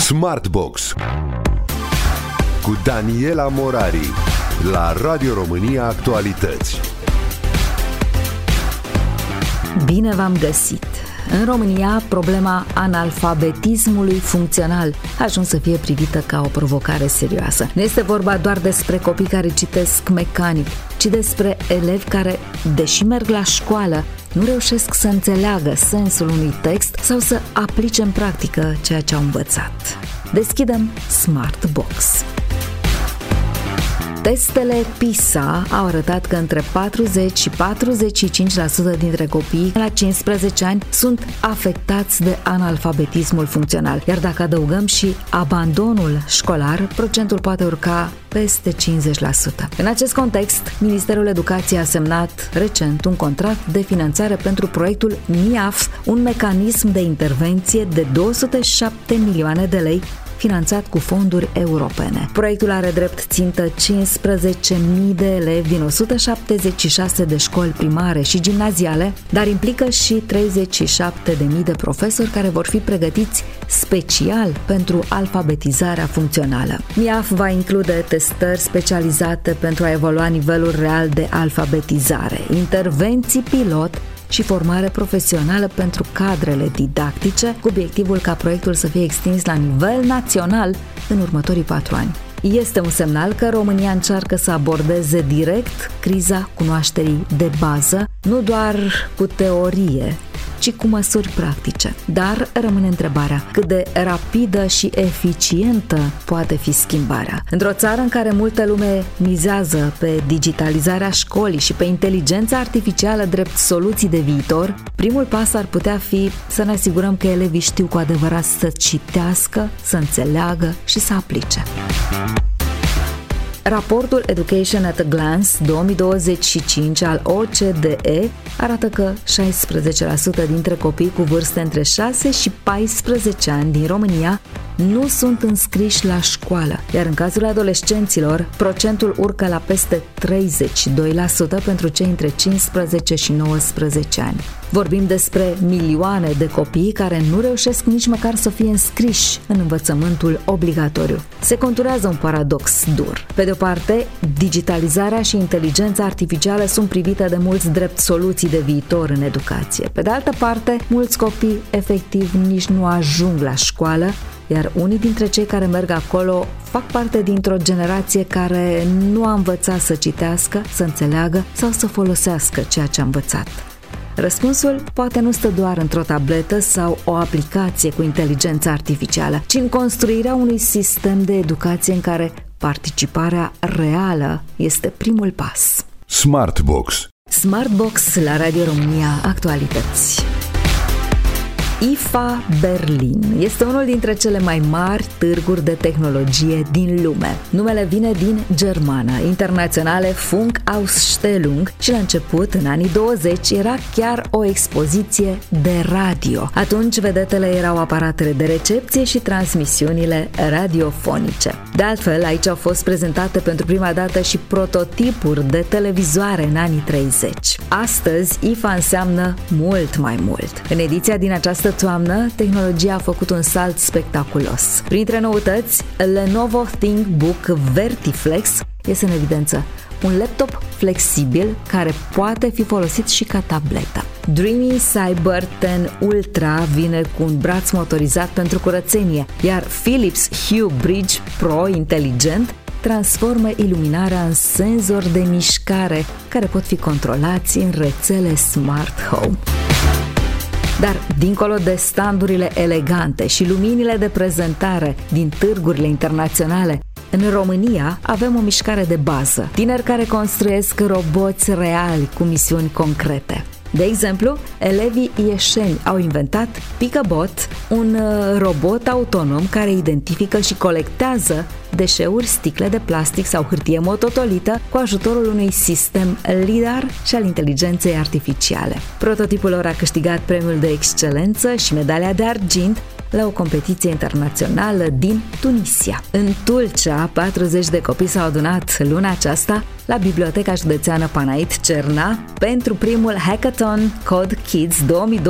Smartbox cu Daniela Morari la Radio România Actualități. Bine v-am găsit! În România, problema analfabetismului funcțional a ajuns să fie privită ca o provocare serioasă. Nu este vorba doar despre copii care citesc mecanic, ci despre elevi care, deși merg la școală, nu reușesc să înțeleagă sensul unui text sau să aplice în practică ceea ce au învățat. Deschidem Smartbox. Testele PISA au arătat că între 40 și 45% dintre copiii la 15 ani sunt afectați de analfabetismul funcțional, iar dacă adăugăm și abandonul școlar, procentul poate urca peste 50%. În acest context, Ministerul Educației a semnat recent un contract de finanțare pentru proiectul MIAF, un mecanism de intervenție de 207 milioane de lei finanțat cu fonduri europene. Proiectul are drept țintă 15.000 de elevi din 176 de școli primare și gimnaziale, dar implică și 37.000 de profesori care vor fi pregătiți special pentru alfabetizarea funcțională. MIAF va include testări specializate pentru a evalua nivelul real de alfabetizare, intervenții pilot și formare profesională pentru cadrele didactice, cu obiectivul ca proiectul să fie extins la nivel național în următorii 4 ani. Este un semnal că România încearcă să abordeze direct criza cunoașterii de bază, nu doar cu teorie, ci cu măsuri practice. Dar rămâne întrebarea, cât de rapidă și eficientă poate fi schimbarea? Într-o țară în care multă lume mizează pe digitalizarea școlii și pe inteligența artificială drept soluții de viitor, primul pas ar putea fi să ne asigurăm că elevii știu cu adevărat să citească, să înțeleagă și să aplice. Raportul Education at a Glance 2025 al OCDE arată că 16% dintre copii cu vârste între 6 și 14 ani din România nu sunt înscriși la școală, iar în cazul adolescenților, procentul urcă la peste 32% pentru cei între 15 și 19 ani. Vorbim despre milioane de copii care nu reușesc nici măcar să fie înscriși în învățământul obligatoriu. Se conturează un paradox dur. Pe de o parte, digitalizarea și inteligența artificială sunt privite de mulți drept soluții de viitor în educație. Pe de altă parte, mulți copii efectiv nici nu ajung la școală, iar unii dintre cei care merg acolo fac parte dintr-o generație care nu a învățat să citească, să înțeleagă sau să folosească ceea ce a învățat. Răspunsul poate nu stă doar într-o tabletă sau o aplicație cu inteligență artificială, ci în construirea unui sistem de educație în care participarea reală este primul pas. Smartbox La Radio România Actualități. IFA Berlin este unul dintre cele mai mari târguri de tehnologie din lume. Numele vine din germană, Internaționale Funkausstellung, și la început, în anii 20, era chiar o expoziție de radio. Atunci, vedetele erau aparatele de recepție și transmisiunile radiofonice. De altfel, aici au fost prezentate pentru prima dată și prototipuri de televizoare în anii 30. Astăzi, IFA înseamnă mult mai mult. În ediția din această toamnă, tehnologia a făcut un salt spectaculos. Printre noutăți, Lenovo ThinkBook Vertiflex este în evidență. Un laptop flexibil care poate fi folosit și ca tabletă. Dreamy Cyber 10 Ultra vine cu un braț motorizat pentru curățenie, iar Philips Hue Bridge Pro inteligent transformă iluminarea în senzori de mișcare care pot fi controlați în rețele Smart Home. Dar, dincolo de standurile elegante și luminile de prezentare din târgurile internaționale, în România avem o mișcare de bază. Tineri care construiesc roboți reali cu misiuni concrete. De exemplu, elevii ieșeni au inventat Picabot, un robot autonom care identifică și colectează deșeuri, sticle de plastic sau hârtie mototolită cu ajutorul unui sistem LIDAR și al inteligenței artificiale. Prototipul lor a câștigat premiul de excelență și medalia de argint la o competiție internațională din Tunisia. În Tulcea, 40 de copii s-au adunat luna aceasta la Biblioteca Județeană Panait Cerna pentru primul Hackathon Code Kids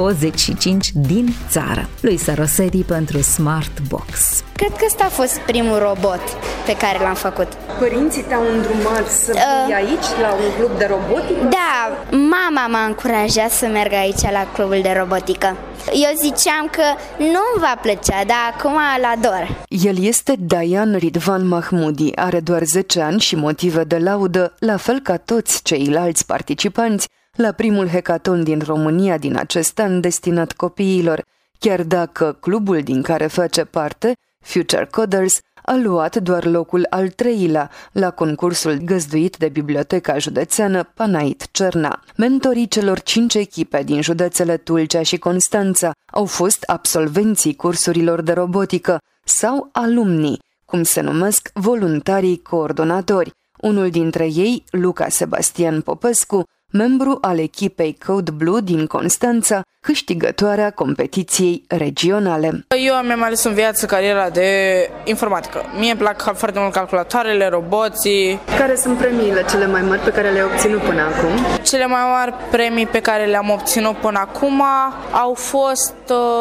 2025 din țară. Luisa Rosetti pentru Smartbox. Cred că ăsta a fost primul robot pe care l-am făcut. Părinții te-au îndrumat să vii aici, la un club de robotică? Da, mama m-a încurajat să merg aici la clubul de robotică. Eu ziceam că nu-mi va plăcea, dar acum îl ador. El este Dayan Ridvan Mahmoudi, are doar 10 ani și motive de laudă, la fel ca toți ceilalți participanți, la primul hackathon din România din acest an destinat copiilor, chiar dacă clubul din care face parte, Future Coders, a luat doar locul al 3-lea la concursul găzduit de Biblioteca Județeană Panait Cerna. Mentorii celor 5 echipe din județele Tulcea și Constanța au fost absolvenții cursurilor de robotică sau alumnii, cum se numesc voluntarii coordonatori. Unul dintre ei, Luca Sebastian Popescu, membru al echipei Code Blue din Constanța, câștigătoarea competiției regionale. Eu mi-am ales în viață cariera de informatică. Mie îmi plac foarte mult calculatoarele, roboții. Care sunt premiile cele mai mari pe care le-ai obținut până acum? Cele mai mari premii pe care le-am obținut până acum au fost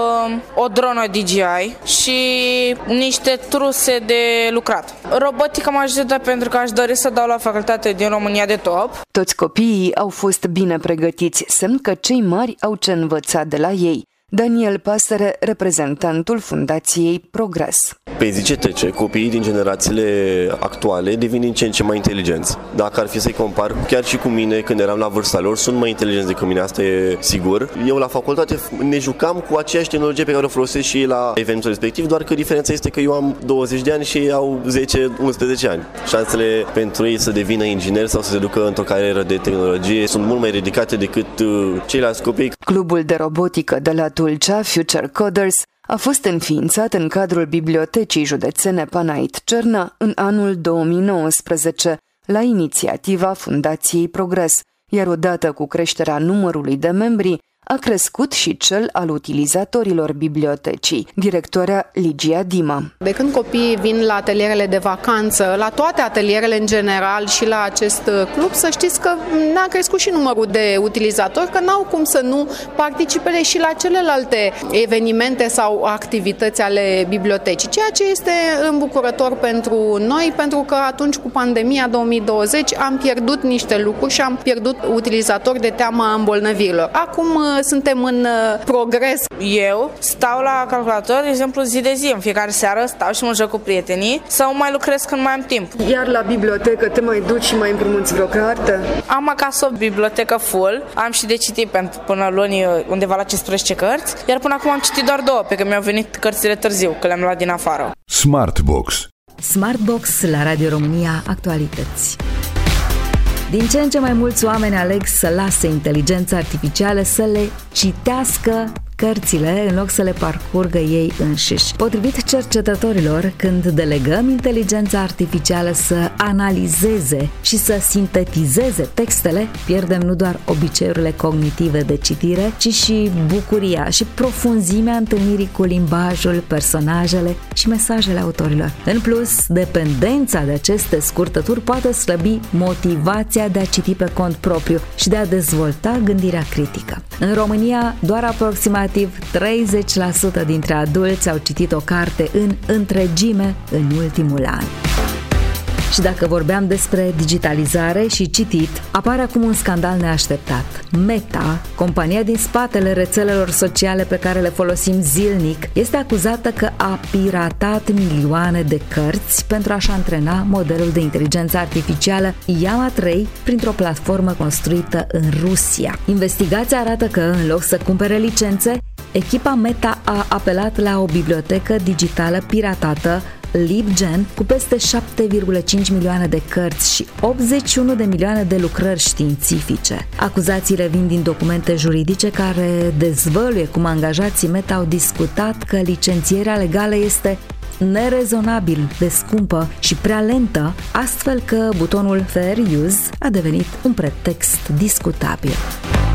o dronă DJI și niște truse de lucrat. Robotica m-a ajutat pentru că aș dori să dau la facultate din România de top. Toți copiii au fost bine pregătiți, semn că cei mari au ce învăța de la ei. Daniel Pasăre, reprezentantul Fundației Progres. Pe zi ce trece, copiii din generațiile actuale devin din ce în ce mai inteligenți. Dacă ar fi să-i compar chiar și cu mine când eram la vârsta lor, sunt mai inteligenți decât mine, asta e sigur. Eu la facultate ne jucam cu aceeași tehnologie pe care o folosesc și ei la evenimentul respectiv, doar că diferența este că eu am 20 de ani și ei au 10-11 ani. Șansele pentru ei să devină ingineri sau să se ducă într-o carieră de tehnologie sunt mult mai ridicate decât ceilalți copii. Clubul de robotică de la Tulcea, Future Coders, a fost înființat în cadrul Bibliotecii Județene Panait Cerna în anul 2019, la inițiativa Fundației Progres, iar odată cu creșterea numărului de membri, a crescut și cel al utilizatorilor bibliotecii. Directoarea Ligia Dima. De când copiii vin la atelierele de vacanță, la toate atelierele în general și la acest club, să știți că n-a crescut și numărul de utilizatori, că n-au cum să nu participe și la celelalte evenimente sau activități ale bibliotecii, ceea ce este îmbucurător pentru noi, pentru că atunci cu pandemia 2020 am pierdut niște lucruri și am pierdut utilizatori de teama îmbolnăvirilor. Acum suntem în progres. Eu stau la calculator, de exemplu, zi de zi. În fiecare seară stau și mă joc cu prietenii sau mai lucrez când mai am timp. Iar la bibliotecă te mai duci și mai împrumuți vreo carte? Am acasă o bibliotecă full, am și de citit până luni undeva la 15 cărți, iar până acum am citit doar 2, pentru că mi-au venit cărțile târziu, că le-am luat din afară. Smartbox. Smartbox la Radio România Actualități. Din ce în ce mai mulți oameni aleg să lase inteligența artificială să le citească cărțile în loc să le parcurgă ei înșiși. Potrivit cercetătorilor, când delegăm inteligența artificială să analizeze și să sintetizeze textele, pierdem nu doar obiceiurile cognitive de citire, ci și bucuria și profunzimea întâlnirii cu limbajul, personajele și mesajele autorilor. În plus, dependența de aceste scurtături poate slăbi motivația de a citi pe cont propriu și de a dezvolta gândirea critică. În România, doar aproximativ 30% dintre adulți au citit o carte în întregime în ultimul an. Și dacă vorbeam despre digitalizare și citit, apare acum un scandal neașteptat. Meta, compania din spatele rețelelor sociale pe care le folosim zilnic, este acuzată că a piratat milioane de cărți pentru a-și antrena modelul de inteligență artificială Llama 3 printr-o platformă construită în Rusia. Investigația arată că, în loc să cumpere licențe, echipa Meta a apelat la o bibliotecă digitală piratată, LibGen, cu peste 7,5 milioane de cărți și 81 de milioane de lucrări științifice. Acuzațiile vin din documente juridice care dezvăluie cum angajații Meta au discutat că licențierea legală este nerezonabil de scumpă și prea lentă, astfel că butonul Fair Use a devenit un pretext discutabil.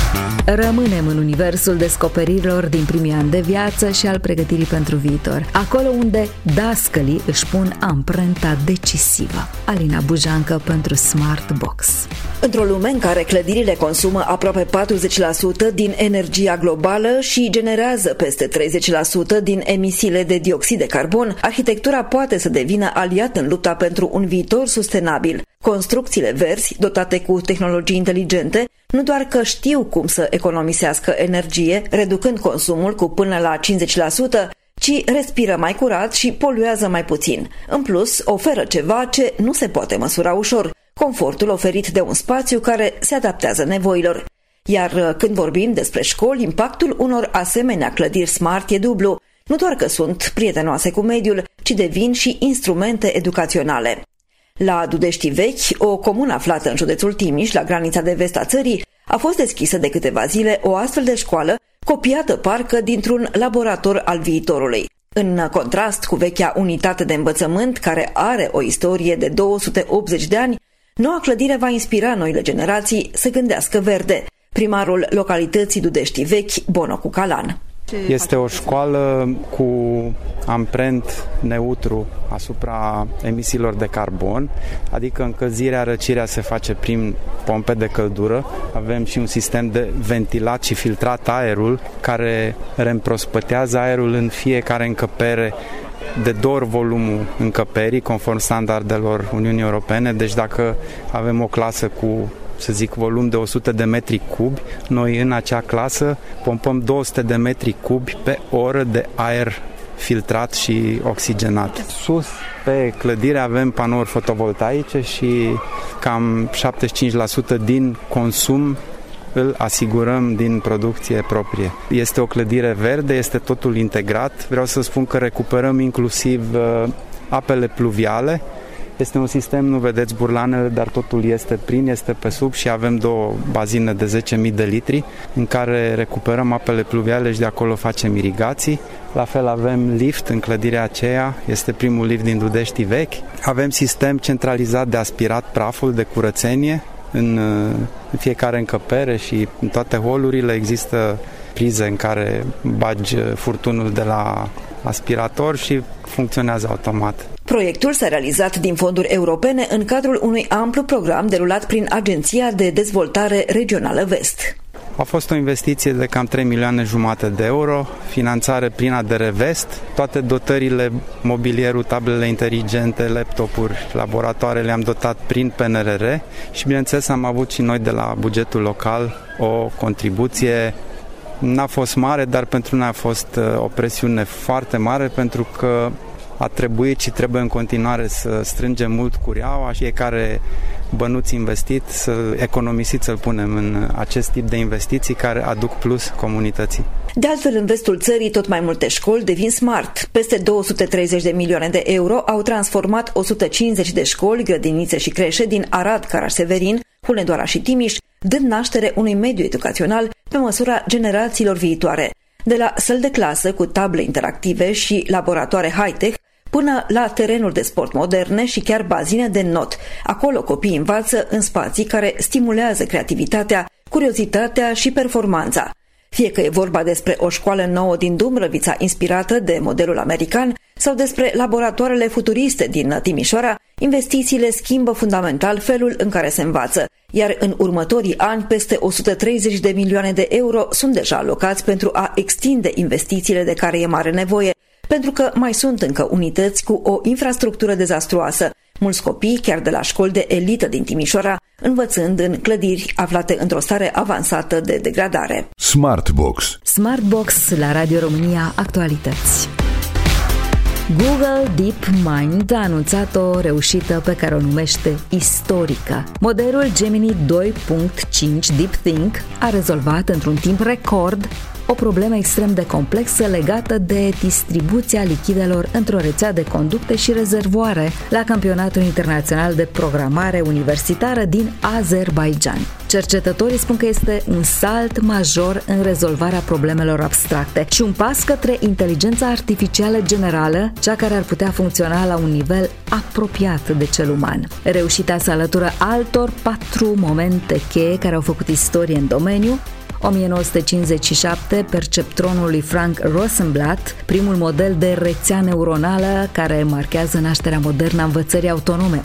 Rămânem în universul descoperirilor din primii ani de viață și al pregătirii pentru viitor, acolo unde dascălii își pun amprenta decisivă. Alina Bujancă pentru Smart Box. Într-o lume în care clădirile consumă aproape 40% din energia globală și generează peste 30% din emisiile de dioxid de carbon, arhitectura poate să devină aliat în lupta pentru un viitor sustenabil. Construcțiile verzi, dotate cu tehnologii inteligente, nu doar că știu cum să economisească energie, reducând consumul cu până la 50%, ci respiră mai curat și poluează mai puțin. În plus, oferă ceva ce nu se poate măsura ușor, confortul oferit de un spațiu care se adaptează nevoilor. Iar când vorbim despre școli, impactul unor asemenea clădiri smart e dublu. Nu doar că sunt prietenoase cu mediul, ci devin și instrumente educaționale. La Dudești Vechi, o comună aflată în județul Timiș, la granița de vest a țării, a fost deschisă de câteva zile o astfel de școală, copiată parcă dintr-un laborator al viitorului. În contrast cu vechea unitate de învățământ, care are o istorie de 280 de ani, noua clădire va inspira noile generații să gândească verde. Primarul localității Dudești Vechi, Bono Cucalan. Este o școală cu amprent neutru asupra emisiilor de carbon, adică încălzirea, răcirea se face prin pompe de căldură. Avem și un sistem de ventilat și filtrat aerul care reîmprospătează aerul în fiecare încăpere de 2 ori volumul încăperii, conform standardelor Uniunii Europene. Deci dacă avem o clasă cu, să zic, volum de 100 de metri cubi, noi în acea clasă pompăm 200 de metri cubi pe oră de aer filtrat și oxigenat. Sus, pe clădire, avem panouri fotovoltaice și cam 75% din consum îl asigurăm din producție proprie. Este o clădire verde, este totul integrat. Vreau să spun că recuperăm inclusiv apele pluviale. Este un sistem, nu vedeți burlanele, dar totul este plin, este pe sub și avem 2 bazine de 10.000 de litri în care recuperăm apele pluviale și de acolo facem irigații. La fel avem lift în clădirea aceea, este primul lift din Dudești Vechi. Avem sistem centralizat de aspirat praful, de curățenie. În fiecare încăpere și în toate holurile există prize în care bagi furtunul de la aspirator și funcționează automat. Proiectul s-a realizat din fonduri europene în cadrul unui amplu program derulat prin Agenția de Dezvoltare Regională Vest. A fost o investiție de cam 3,5 milioane de euro, finanțare prin ADR Vest, toate dotările, mobilierul, tablele inteligente, laptopuri, laboratoare le-am dotat prin PNRR și bineînțeles am avut și noi de la bugetul local o contribuție. N-a fost mare, dar pentru noi a fost o presiune foarte mare pentru că a trebuit și trebuie în continuare să strângem mult cureaua, fiecare bănuț investit, să-l economisit, să-l punem în acest tip de investiții care aduc plus comunității. De altfel, în vestul țării, tot mai multe școli devin smart. Peste 230 de milioane de euro au transformat 150 de școli, grădinițe și creșe din Arad, Caraș-Severin, Hunedoara și Timiș, dând naștere unui mediu educațional pe măsura generațiilor viitoare. De la săli de clasă cu table interactive și laboratoare high-tech, până la terenuri de sport moderne și chiar bazine de not. Acolo copiii învață în spații care stimulează creativitatea, curiozitatea și performanța. Fie că e vorba despre o școală nouă din Dumbrăvița inspirată de modelul american sau despre laboratoarele futuriste din Timișoara, investițiile schimbă fundamental felul în care se învață, iar în următorii ani peste 130 de milioane de euro sunt deja alocați pentru a extinde investițiile de care e mare nevoie, pentru că mai sunt încă unități cu o infrastructură dezastruoasă, mulți copii, chiar de la școli de elită din Timișoara, învățând în clădiri aflate într-o stare avansată de degradare. Smartbox. Smartbox la Radio România Actualități. Google DeepMind a anunțat o reușită pe care o numește istorică. Modelul Gemini 2.5 DeepThink a rezolvat într-un timp record o problemă extrem de complexă legată de distribuția lichidelor într-o rețea de conducte și rezervoare la Campionatul Internațional de Programare Universitară din Azerbaidjan. Cercetătorii spun că este un salt major în rezolvarea problemelor abstracte și un pas către inteligența artificială generală, cea care ar putea funcționa la un nivel apropiat de cel uman. Reușita se alătură altor 4 momente cheie care au făcut istorie în domeniu: 1957, perceptronul lui Frank Rosenblatt, primul model de rețea neuronală care marchează nașterea modernă a învățării autonome.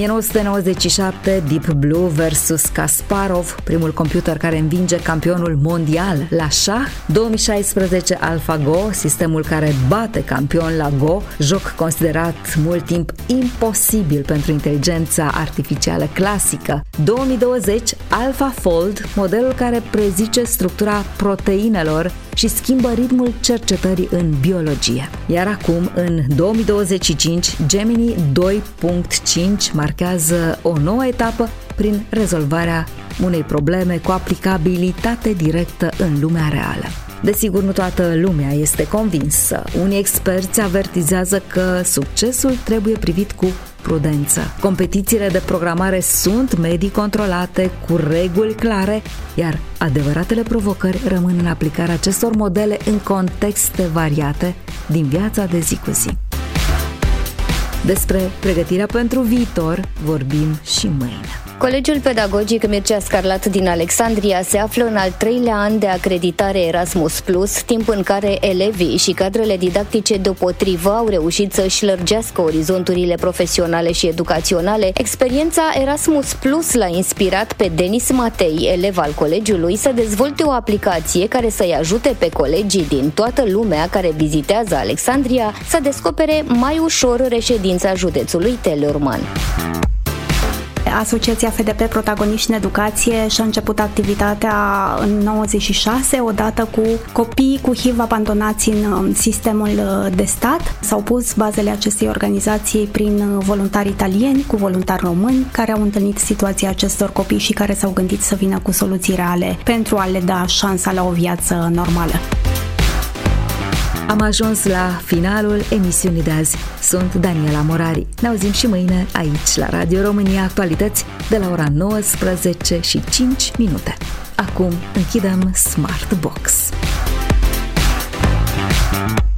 1997, Deep Blue vs Kasparov, primul computer care învinge campionul mondial la șah. 2016, AlphaGo, sistemul care bate campion la Go, joc considerat mult timp imposibil pentru inteligența artificială clasică. 2020, AlphaFold, modelul care prezice structura proteinelor și schimbă ritmul cercetării în biologie. Iar acum, în 2025, Gemini 2.5 marchează o nouă etapă prin rezolvarea unei probleme cu aplicabilitate directă în lumea reală. Desigur, nu toată lumea este convinsă. Unii experți avertizează că succesul trebuie privit cu prudență. Competițiile de programare sunt medii controlate, cu reguli clare, iar adevăratele provocări rămân în aplicarea acestor modele în contexte variate din viața de zi cu zi. Despre pregătirea pentru viitor vorbim și mâine. Colegiul Pedagogic Mircea Scarlat din Alexandria se află în al 3-lea an de acreditare Erasmus+, timp în care elevii și cadrele didactice deopotrivă au reușit să-și lărgească orizonturile profesionale și educaționale. Experiența Erasmus+ l-a inspirat pe Denis Matei, elev al colegiului, să dezvolte o aplicație care să-i ajute pe colegii din toată lumea care vizitează Alexandria să descopere mai ușor reședința județului Teleorman. Asociația FDP Protagoniști în Educație și-a început activitatea în 96, odată cu copii cu HIV abandonați în sistemul de stat. S-au pus bazele acestei organizații prin voluntari italieni, cu voluntari români, care au întâlnit situația acestor copii și care s-au gândit să vină cu soluții reale pentru a le da șansa la o viață normală. Am ajuns la finalul emisiunii de azi. Sunt Daniela Morari. Ne auzim și mâine aici la Radio România Actualități de la ora 19:05. Acum închidem Smart Box.